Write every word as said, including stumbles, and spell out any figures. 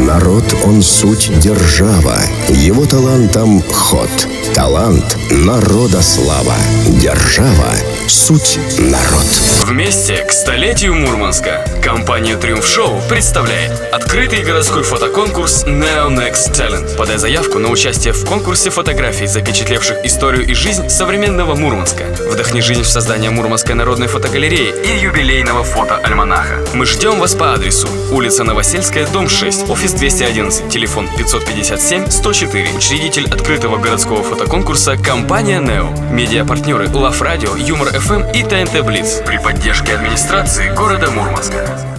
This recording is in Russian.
Народ, он суть держава, его талантом ход. Талант — народа слава, держава — суть народ. Вместе к столетию Мурманска компания Triumph Show представляет открытый городской фотоконкурс Neo Next Talent. Подай заявку на участие в конкурсе фотографий, запечатлевших историю и жизнь современного Мурманска. Вдохни жизнь в создание Мурманской народной фотогалереи и юбилейного фотоальманаха. Мы ждем вас по адресу: улица Новосельская, дом шесть, офис двести одиннадцать, телефон пятьсот пятьдесят семь сто четыре. Учредитель открытого городского фотоконкурса компания Neo. Медиапартнеры Love Radio, Юмор эф эм и тэ эн тэ Блиц. При поддержке администрации города Мурманска.